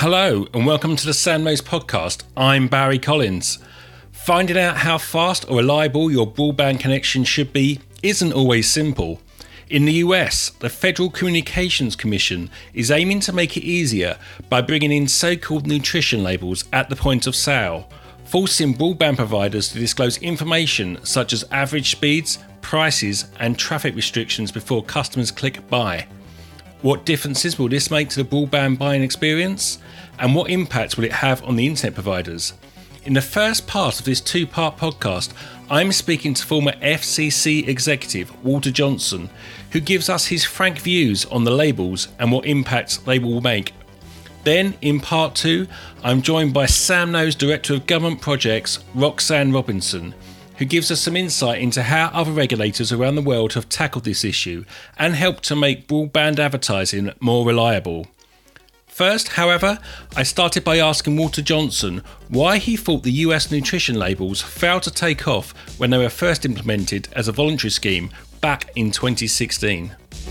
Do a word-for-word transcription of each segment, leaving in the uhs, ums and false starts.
Hello and welcome to the Sandmaze podcast. I'm Barry Collins. Finding out how fast or reliable your broadband connection should be isn't always simple. In the U S, the Federal Communications Commission is aiming to make it easier by bringing in so-called nutrition labels at the point of sale, forcing broadband providers to disclose information such as average speeds, prices and traffic restrictions before customers click buy. What differences will this make to the broadband buying experience? And what impact will it have on the internet providers? In the first part of this two-part podcast, I'm speaking to former F C C executive Walter Johnson, who gives us his frank views on the labels and what impact they will make. Then, in part two, I'm joined by SamKnow's Director of Government Projects, Roxanne Robinson, who gives us some insight into how other regulators around the world have tackled this issue and helped to make broadband advertising more reliable. First, however, I started by asking Walter Johnson why he thought the U S nutrition labels failed to take off when they were first implemented as a voluntary scheme back in twenty sixteen.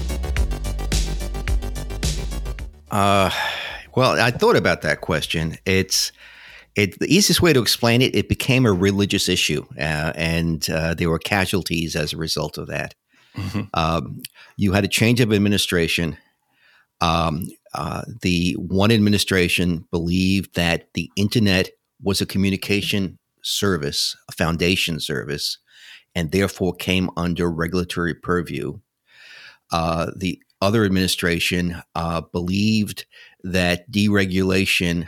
Uh, well, I thought about that question. It's It, the easiest way to explain it, it became a religious issue, uh, and uh, there were casualties as a result of that. Mm-hmm. Um, you had a change of administration. Um, uh, the one administration believed that the internet was a communication service, a foundation service, and therefore came under regulatory purview. Uh, the other administration uh, believed that deregulation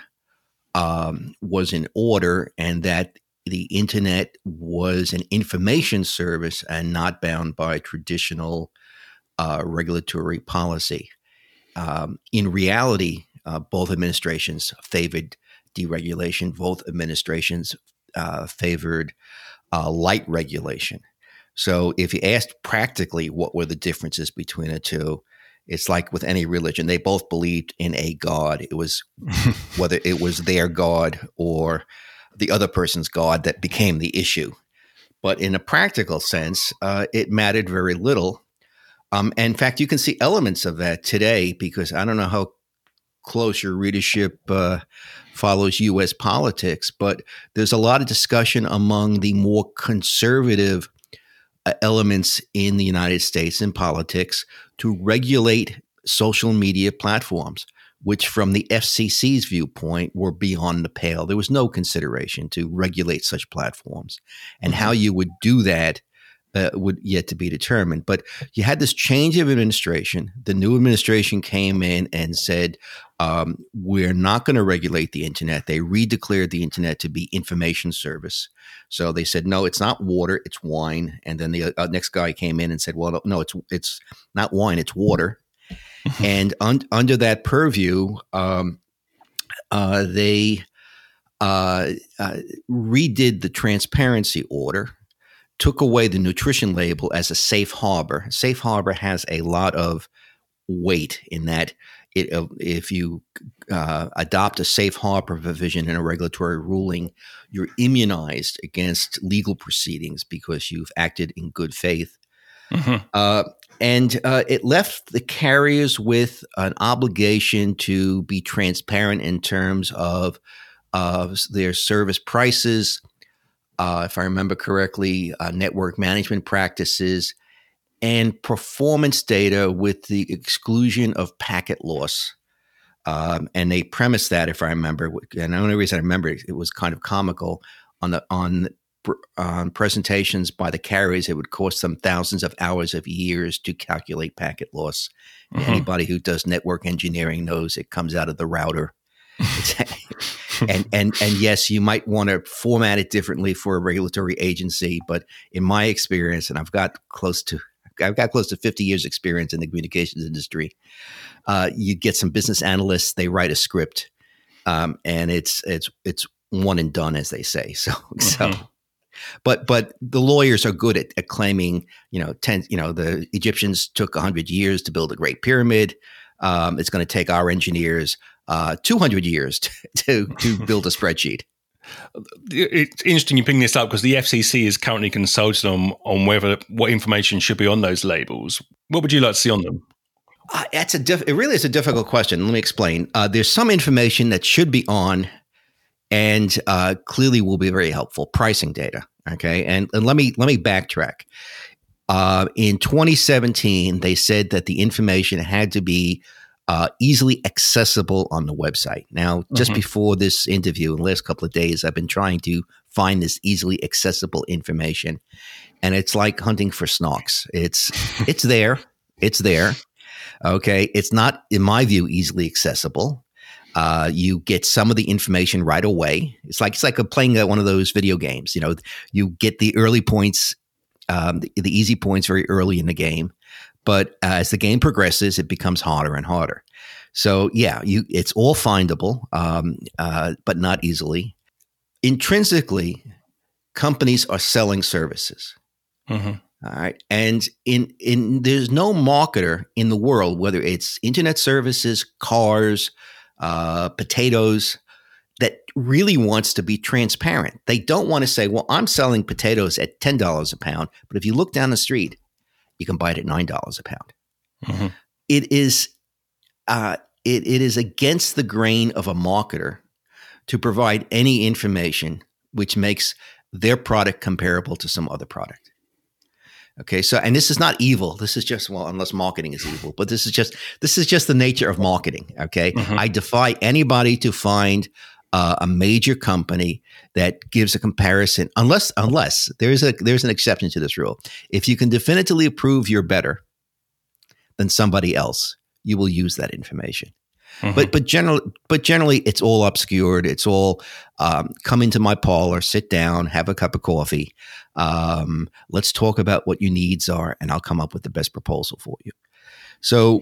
Um, was in order and that the internet was an information service and not bound by traditional uh, regulatory policy. Um, in reality, uh, both administrations favored deregulation. Both administrations uh, favored uh, light regulation. So if you asked practically what were the differences between the two, it's like with any religion. They both believed in a God. It was whether it was their God or the other person's God that became the issue. But in a practical sense, uh, it mattered very little. Um, and in fact, you can see elements of that today because I don't know how close your readership uh, follows U S politics, but there's a lot of discussion among the more conservative uh, elements in the United States in politics to regulate social media platforms, which from the F C C's viewpoint were beyond the pale. There was no consideration to regulate such platforms. And mm-hmm. how you would do that uh, would yet to be determined. But you had this change of administration. The new administration came in and said, um, we're not going to regulate the internet. They redeclared the internet to be information service. So they said, no, it's not water, it's wine. And then the uh, next guy came in and said, well, no, it's it's not wine, it's water. And un- under that purview, um, uh, they uh, uh, redid the transparency order, took away the nutrition label as a safe harbor. Safe harbor has a lot of weight in that it, uh, if you uh, adopt a safe harbor provision in a regulatory ruling, you're immunized against legal proceedings because you've acted in good faith. Mm-hmm. Uh, and uh, it left the carriers with an obligation to be transparent in terms of uh, their service prices, uh, if I remember correctly, uh, network management practices, and performance data with the exclusion of packet loss. Um, and they premised that, if I remember, and the only reason I remember it, it was kind of comical, on the on on presentations by the carriers, it would cost them thousands of hours of years to calculate packet loss. Mm-hmm. Anybody who does network engineering knows it comes out of the router. and and and yes, you might want to format it differently for a regulatory agency, but in my experience, and I've got close to I've got close to fifty years experience in the communications industry, uh, you get some business analysts, they write a script, um, and it's it's it's one and done, as they say. So mm-hmm. so. But but the lawyers are good at, at claiming, you know, ten, you know, the Egyptians took one hundred years to build a great pyramid. Um, it's going to take our engineers uh, two hundred years to, to, to build a spreadsheet. It's interesting you bring this up because the F C C is currently consulting on, on whether what information should be on those labels. What would you like to see on them? Uh, that's a diff- it really is a difficult question. Let me explain. Uh, there's some information that should be on and uh, clearly will be very helpful. Pricing data. Okay. And, and let me let me backtrack. Uh, in twenty seventeen, they said that the information had to be uh, easily accessible on the website. Now, just mm-hmm. before this interview, in the last couple of days, I've been trying to find this easily accessible information, and it's like hunting for snarks. It's it's there, it's there. Okay, it's not, in my view, easily accessible. Uh, you get some of the information right away. It's like it's like a playing one of those video games. You know, you get the early points. Um, the, the easy points very early in the game, but uh, as the game progresses, it becomes harder and harder. So yeah, you it's all findable, um, uh, but not easily. Intrinsically, companies are selling services. Mm-hmm. All right, and in in there's no marketer in the world, whether it's internet services, cars, uh, potatoes, that really wants to be transparent. They don't want to say, well, I'm selling potatoes at ten dollars a pound, but if you look down the street, you can buy it at nine dollars a pound. Mm-hmm. It is uh, it, it is against the grain of a marketer to provide any information which makes their product comparable to some other product. Okay, so and this is not evil. This is just, well, unless marketing is evil, but this is just this is just the nature of marketing. Okay, mm-hmm. I defy anybody to find Uh, a major company that gives a comparison, unless unless there's a there's an exception to this rule. If you can definitively prove you're better than somebody else, you will use that information. Mm-hmm. But but generally, but generally, it's all obscured. It's all um, come into my parlor, sit down, have a cup of coffee. Um, let's talk about what your needs are, and I'll come up with the best proposal for you. So,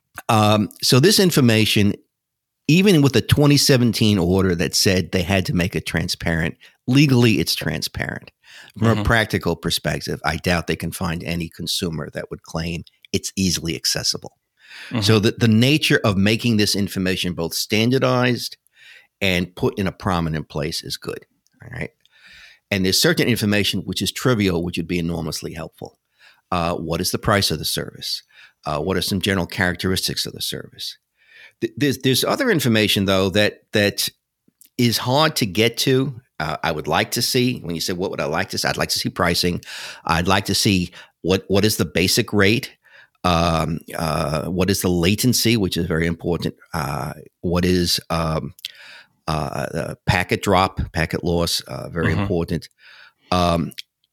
um, so this information, even with the twenty seventeen order that said they had to make it transparent, legally it's transparent. From mm-hmm. a practical perspective, I doubt they can find any consumer that would claim it's easily accessible. Mm-hmm. So the, the nature of making this information both standardized and put in a prominent place is good. All right. And there's certain information which is trivial, which would be enormously helpful. Uh, what is the price of the service? Uh, what are some general characteristics of the service? Th- there's there's other information though that that is hard to get to. Uh, I would like to see, when you say what would I like to see, I'd like to see pricing. I'd like to see what what is the basic rate. Um, uh, what is the latency, which is very important? Uh, what is um, uh, uh, packet drop, packet loss, uh, very mm-hmm. important. Um,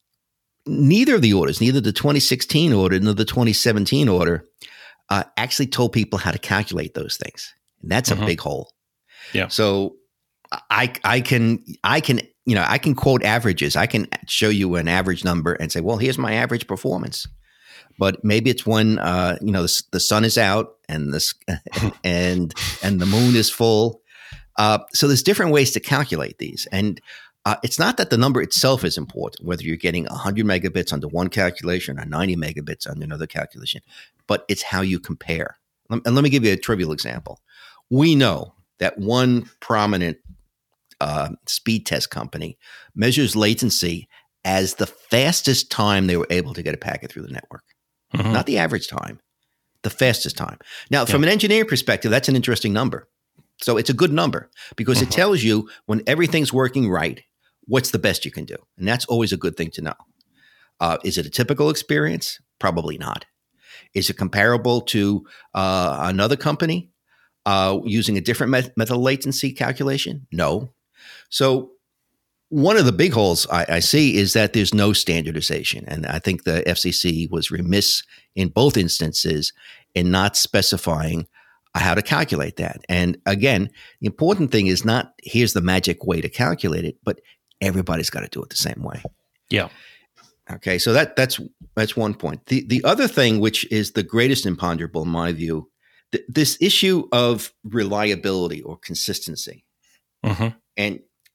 neither of the orders, neither the twenty sixteen order nor the twenty seventeen order, uh, actually told people how to calculate those things. And that's mm-hmm. a big hole. Yeah. So I I can I can you know I can quote averages. I can show you an average number and say, well, here's my average performance. But maybe it's when uh, you know the, the sun is out and this and and the moon is full. Uh, so there's different ways to calculate these, and uh, it's not that the number itself is important, whether you're getting one hundred megabits under one calculation or ninety megabits under another calculation, but it's how you compare. And let me give you a trivial example. We know that one prominent uh, speed test company measures latency as the fastest time they were able to get a packet through the network. Mm-hmm. Not the average time, the fastest time. Now, from yeah. an engineering perspective, that's an interesting number. So it's a good number because mm-hmm. it tells you when everything's working right, what's the best you can do. And that's always a good thing to know. Uh, is it a typical experience? Probably not. Is it comparable to uh, another company uh, using a different met- method of latency calculation? No. So one of the big holes I, I see is that there's no standardization. And I think the F C C was remiss in both instances in not specifying how to calculate that. And again, the important thing is not here's the magic way to calculate it, but everybody's got to do it the same way. Yeah. Okay. So that that's that's one point. The the other thing, which is the greatest imponderable in my view, th- this issue of reliability or consistency. Mm-hmm. And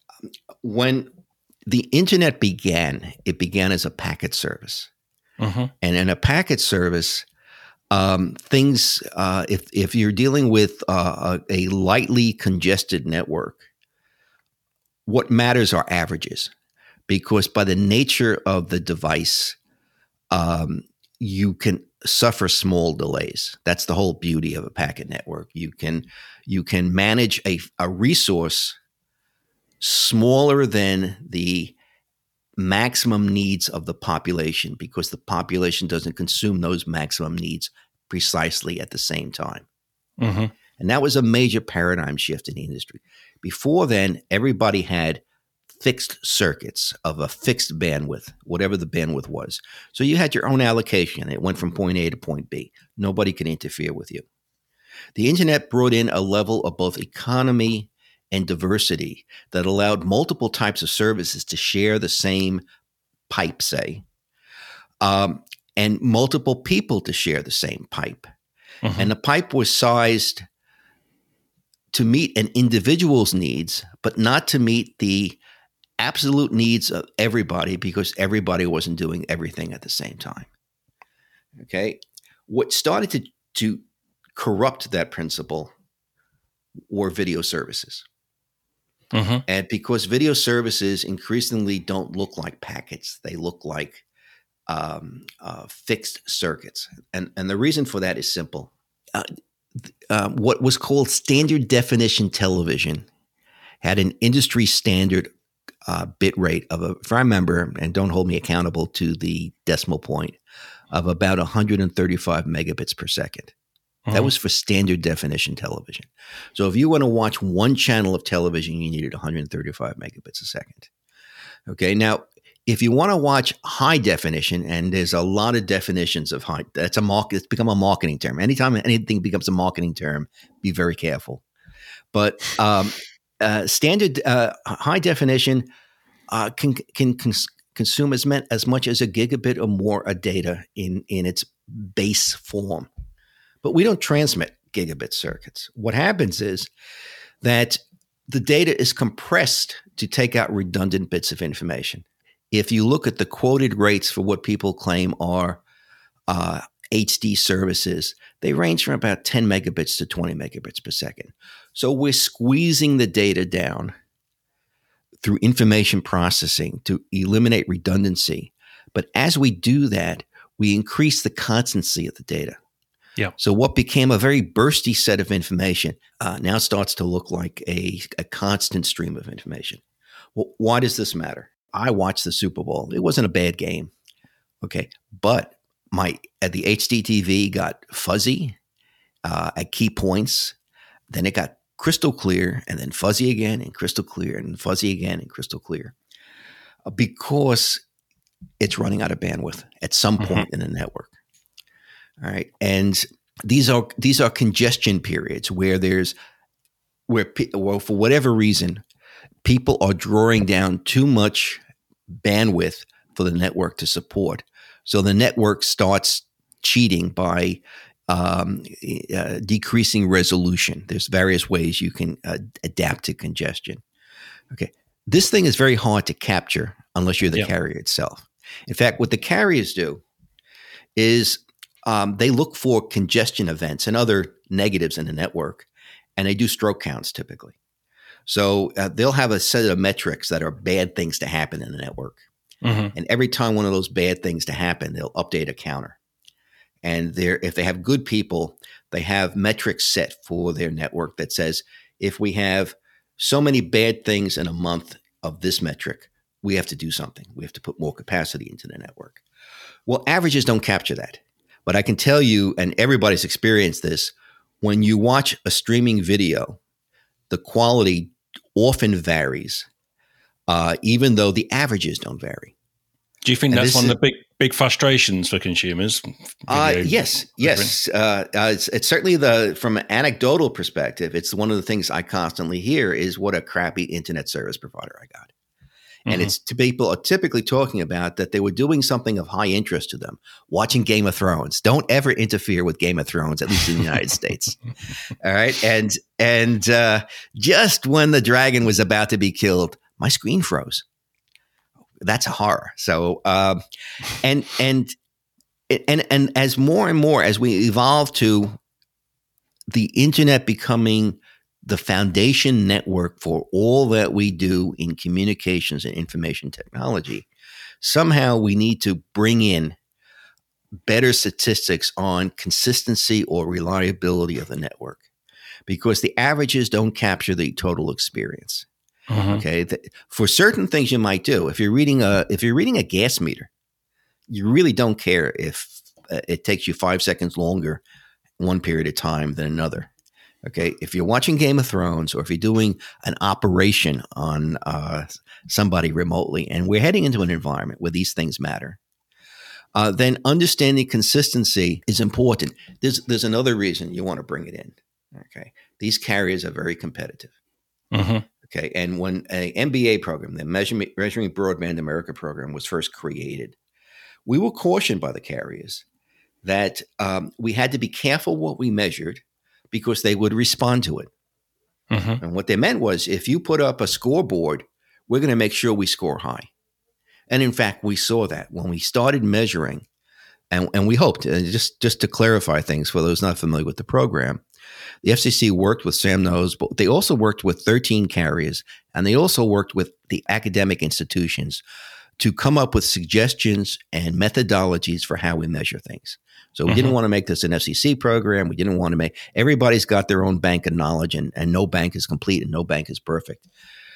when the internet began, it began as a packet service. Mm-hmm. And in a packet service, um, things, uh, if, if you're dealing with uh, a, a lightly congested network, what matters are averages, because by the nature of the device, um, you can suffer small delays. That's the whole beauty of a packet network. You can you can manage a, a resource smaller than the maximum needs of the population because the population doesn't consume those maximum needs precisely at the same time. Mm-hmm. And that was a major paradigm shift in the industry. Before then, everybody had fixed circuits of a fixed bandwidth, whatever the bandwidth was. So you had your own allocation. It went from point A to point B. Nobody could interfere with you. The internet brought in a level of both economy and diversity that allowed multiple types of services to share the same pipe, say, um, and multiple people to share the same pipe. Mm-hmm. And the pipe was sized to meet an individual's needs, but not to meet the absolute needs of everybody because everybody wasn't doing everything at the same time. Okay. What started to, to corrupt that principle were video services. Mm-hmm. And because video services increasingly don't look like packets, they look like um, uh, fixed circuits. And, and the reason for that is simple. Uh, uh, what was called standard definition television had an industry standard uh, bit rate of, a, if I remember, and don't hold me accountable to the decimal point, of about one hundred thirty-five megabits per second. Mm-hmm. That was for standard definition television. So if you want to watch one channel of television, you needed one hundred thirty-five megabits a second. Okay. Now, if you want to watch high definition, and there's a lot of definitions of high, that's a market, it's become a marketing term. Anytime anything becomes a marketing term, be very careful. But um, uh, standard uh, high definition uh, can can cons- consume as, meant, as much as a gigabit or more of data in, in its base form. But we don't transmit gigabit circuits. What happens is that the data is compressed to take out redundant bits of information. If you look at the quoted rates for what people claim are uh, H D services, they range from about ten megabits to twenty megabits per second. So we're squeezing the data down through information processing to eliminate redundancy. But as we do that, we increase the constancy of the data. Yeah. So what became a very bursty set of information uh, now starts to look like a, a constant stream of information. Well, why does this matter? I watched the Super Bowl. It wasn't a bad game. Okay. But my at the H D T V got fuzzy uh, at key points. Then it got crystal clear and then fuzzy again and crystal clear and fuzzy again and crystal clear uh, because it's running out of bandwidth at some point mm-hmm. in the network. All right. And these are these are congestion periods where there's where well, for whatever reason, people are drawing down too much bandwidth for the network to support. So the network starts cheating by um, uh, decreasing resolution. There's various ways you can uh, adapt to congestion. Okay. This thing is very hard to capture unless you're the yeah. carrier itself. In fact, what the carriers do is um, they look for congestion events and other negatives in the network, and they do stroke counts typically. So uh, they'll have a set of metrics that are bad things to happen in the network. Mm-hmm. And every time one of those bad things to happen, they'll update a counter. And they're, if they have good people, they have metrics set for their network that says, if we have so many bad things in a month of this metric, we have to do something. We have to put more capacity into the network. Well, averages don't capture that. But I can tell you, and everybody's experienced this, when you watch a streaming video, the quality often varies, uh, even though the averages don't vary. Do you think and that's one is, of the big big frustrations for consumers? Uh, yes, yes. Uh, uh, it's, it's certainly the from an anecdotal perspective, it's one of the things I constantly hear is what a crappy internet service provider I got. And mm-hmm. it's to people are typically talking about that they were doing something of high interest to them, watching Game of Thrones. Don't ever interfere with Game of Thrones, at least in the United States. All right. And and uh, just when the dragon was about to be killed, my screen froze. That's a horror. So uh, and and and and as more and more as we evolve to the internet becoming the foundation network for all that we do in communications and information technology, somehow we need to bring in better statistics on consistency or reliability of the network, because the averages don't capture the total experience. Mm-hmm. Okay, for certain things you might do. If you're reading a if you're reading a gas meter, you really don't care if uh, it takes you five seconds longer one period of time than another. Okay, if you're watching Game of Thrones, or if you're doing an operation on uh, somebody remotely, and we're heading into an environment where these things matter, uh, then understanding consistency is important. There's there's another reason you want to bring it in. Okay, these carriers are very competitive. Mm-hmm. Okay, and when an M B A program, the Measuring, Measuring Broadband America program, was first created, we were cautioned by the carriers that um, we had to be careful what we measured, because they would respond to it. Mm-hmm. And what they meant was, if you put up a scoreboard, we're going to make sure we score high. And in fact, we saw that when we started measuring, and, and we hoped, and just, just to clarify things for those not familiar with the program, the F C C worked with Sam knows, but they also worked with thirteen carriers, and they also worked with the academic institutions to come up with suggestions and methodologies for how we measure things. So we mm-hmm. didn't want to make this an F C C program. We didn't want to make – everybody's got their own bank of knowledge, and, and no bank is complete and no bank is perfect.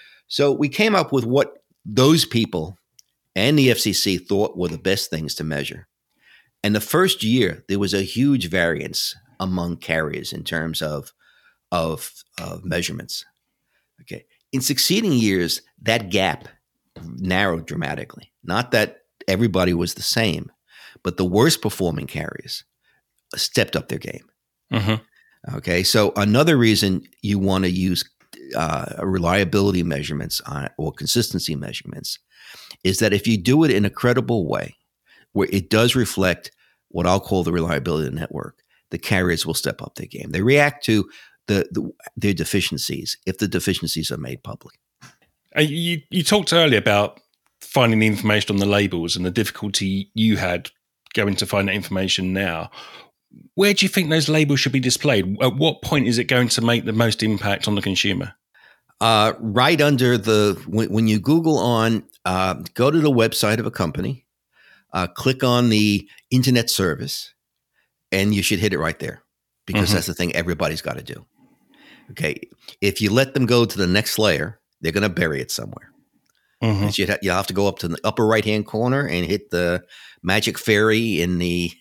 So we came up with what those people and the F C C thought were the best things to measure. And the first year, there was a huge variance among carriers in terms of, of, of measurements. Okay. In succeeding years, that gap narrowed dramatically. Not that everybody was the same, but the worst performing carriers stepped up their game. Mm-hmm. Okay. So another reason you want to use uh, reliability measurements on, or consistency measurements is that if you do it in a credible way, where it does reflect what I'll call the reliability of the network, the carriers will step up their game. They react to the, the their deficiencies if the deficiencies are made public. Uh, you, you talked earlier about finding the information on the labels and the difficulty you had going to find that information now. Where do you think those labels should be displayed? At what point is it going to make the most impact on the consumer? Uh, right under the, when, when you Google on, uh, go to the website of a company, uh, click on the internet service, and you should hit it right there, because mm-hmm. that's the thing everybody's got to do. Okay. If you let them go to the next layer, they're going to bury it somewhere. Mm-hmm. And you'd ha- you'll have to go up to the upper right-hand corner and hit the magic fairy in the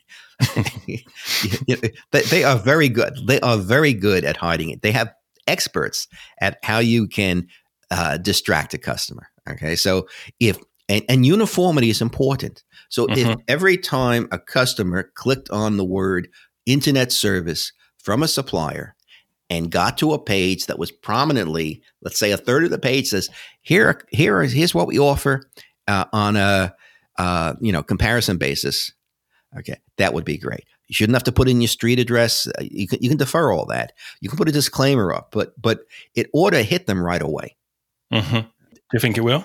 you know, they, they are very good. They are very good at hiding it. They have experts at how you can uh, distract a customer. Okay. So if, and, and uniformity is important. So mm-hmm. if every time a customer clicked on the word internet service from a supplier and got to a page that was prominently, let's say a third of the page says, here, here is, here's what we offer uh, on a, uh, you know, comparison basis. Okay. That would be great. You shouldn't have to put in your street address. You can, you can defer all that. You can put a disclaimer up, but, but it ought to hit them right away. Mm-hmm. Do you think it will?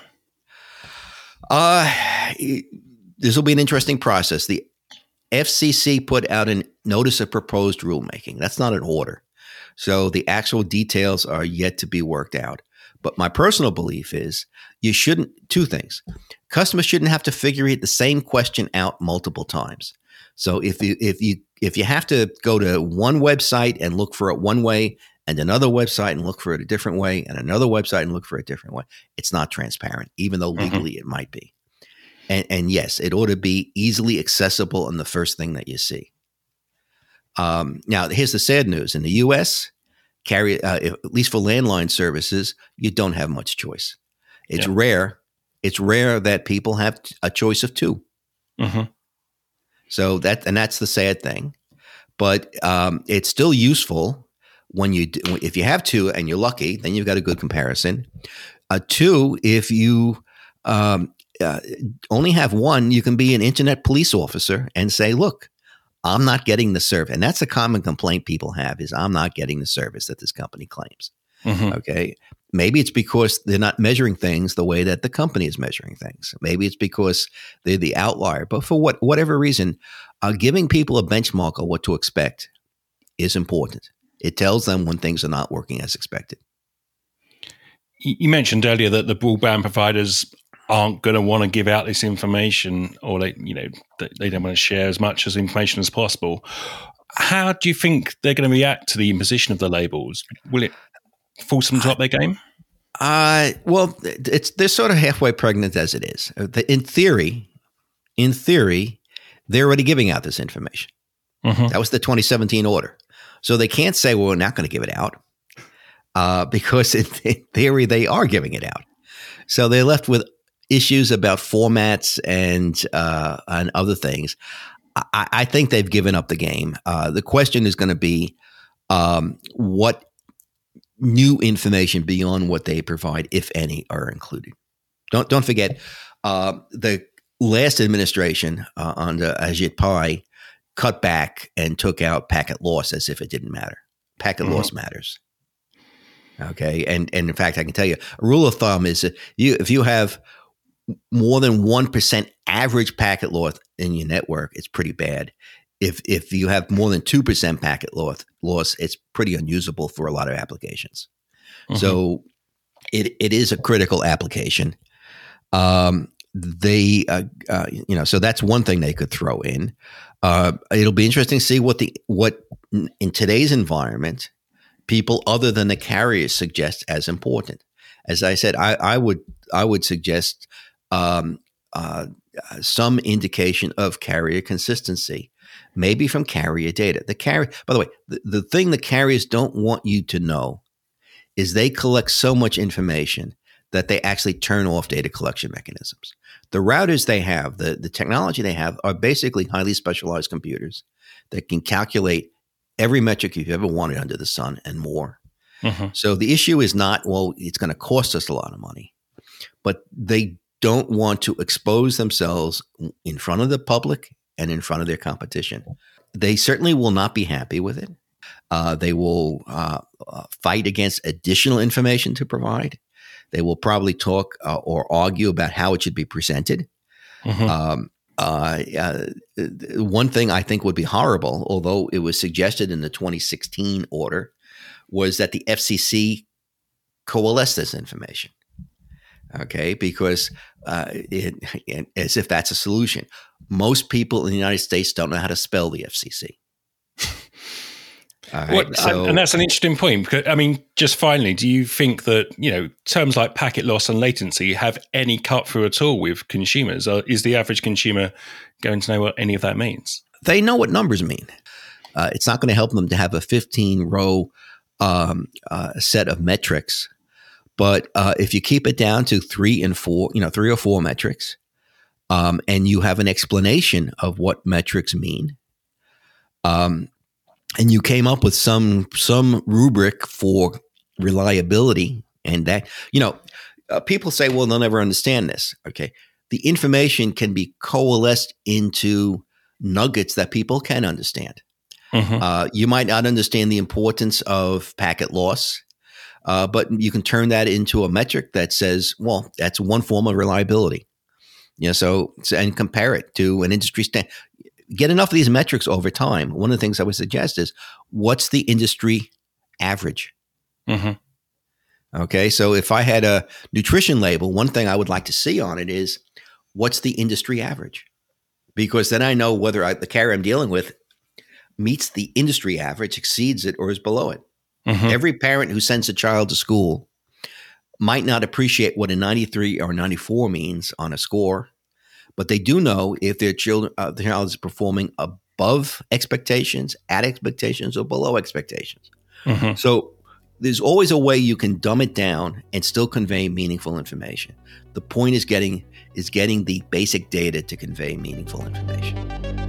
Uh, this will be an interesting process. The F C C put out a notice of proposed rulemaking. That's not an order. So the actual details are yet to be worked out. But my personal belief is you shouldn't, two things. Customers shouldn't have to figure the same question out multiple times. So if you if you if you have to go to one website and look for it one way, and another website and look for it a different way, and another website and look for it a different way, it's not transparent, even though legally mm-hmm. it might be. And, and yes, it ought to be easily accessible in the first thing that you see. Um, now, here's the sad news. In the U S, carry uh, at least for landline services, you don't have much choice. It's yeah. rare. It's rare that people have a choice of two. Mm-hmm. So that, and that's the sad thing. But um, it's still useful when you, do, if you have two and you're lucky, then you've got a good comparison. Uh, two, if you um, uh, only have one, you can be an internet police officer and say, look, I'm not getting the service. And that's a common complaint people have is I'm not getting the service that this company claims. Mm-hmm. Okay. Maybe it's because they're not measuring things the way that the company is measuring things. Maybe it's because they're the outlier. But for what whatever reason, uh, giving people a benchmark of what to expect is important. It tells them when things are not working as expected. You mentioned earlier that the broadband providers aren't going to want to give out this information, or they, you know, they don't want to share as much as information as possible. How do you think they're going to react to the imposition of the labels? Will it force them to up their game? Uh, well, it's they're sort of halfway pregnant as it is. In theory, in theory, they're already giving out this information. Mm-hmm. That was the twenty seventeen order. So they can't say, well, we're not going to give it out, uh, because in, in theory, they are giving it out. So they're left with issues about formats and uh, and other things. I, I think they've given up the game. Uh, the question is going to be um, what new information beyond what they provide, if any, are included. Don't don't forget uh, the last administration uh, under Ajit Pai cut back and took out packet loss as if it didn't matter. Packet mm-hmm. loss matters. Okay, and and in fact, I can tell you a rule of thumb is that you if you have more than one percent average packet loss in your network, it's pretty bad. If if you have more than two percent packet loss, loss, it's pretty unusable for a lot of applications. Mm-hmm. So it it is a critical application. Um, they uh, uh, you know, so that's one thing they could throw in. Uh, it'll be interesting to see what the what in today's environment people other than the carriers suggest as important. As I said, I, I would I would suggest um, uh, some indication of carrier consistency, maybe from carrier data. The carrier, by the way, the, the thing the carriers don't want you to know is they collect so much information that they actually turn off data collection mechanisms. The routers they have, the, the technology they have, are basically highly specialized computers that can calculate every metric you've ever wanted under the sun and more. Mm-hmm. So the issue is not, well, it's going to cost us a lot of money, but they don't want to expose themselves in front of the public and in front of their competition. They certainly will not be happy with it. Uh, they will uh, uh, fight against additional information to provide. They will probably talk uh, or argue about how it should be presented. Mm-hmm. Um, uh, uh, one thing I think would be horrible, although it was suggested in the twenty sixteen order, was that the F C C coalesce this information. Okay, because uh, it, it, as if that's a solution. Most people in the United States don't know how to spell the F C C. All right, well, so, and that's an interesting point. Because, I mean, just finally, do you think that, you know, terms like packet loss and latency have any cut through at all with consumers? Or is the average consumer going to know what any of that means? They know what numbers mean. Uh, it's not going to help them to have a fifteen row um, uh, set of metrics. But uh, if you keep it down to three and four, you know, three or four metrics, um, and you have an explanation of what metrics mean, um, and you came up with some some rubric for reliability, and that, you know, uh, people say, well, they'll never understand this. Okay, the information can be coalesced into nuggets that people can understand. Mm-hmm. Uh, you might not understand the importance of packet loss. Uh, but you can turn that into a metric that says, well, that's one form of reliability. You know, so, so and compare it to an industry standard. Get enough of these metrics over time. One of the things I would suggest is, what's the industry average? Mm-hmm. Okay, so if I had a nutrition label, one thing I would like to see on it is, what's the industry average? Because then I know whether I, the carrier I'm dealing with meets the industry average, exceeds it, or is below it. Mm-hmm. Every parent who sends a child to school might not appreciate what a ninety-three or ninety-four means on a score, but they do know if their children, uh, their child is performing above expectations, at expectations, or below expectations. Mm-hmm. So there's always a way you can dumb it down and still convey meaningful information. The point is getting is getting the basic data to convey meaningful information.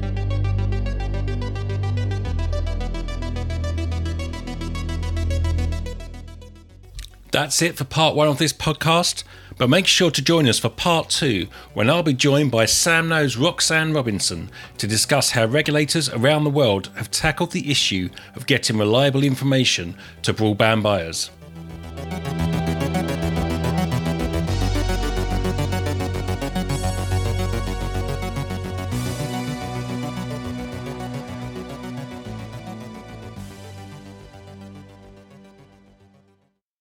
That's it for part one of this podcast, but make sure to join us for part two, when I'll be joined by SamKnow's Roxanne Robinson to discuss how regulators around the world have tackled the issue of getting reliable information to broadband buyers.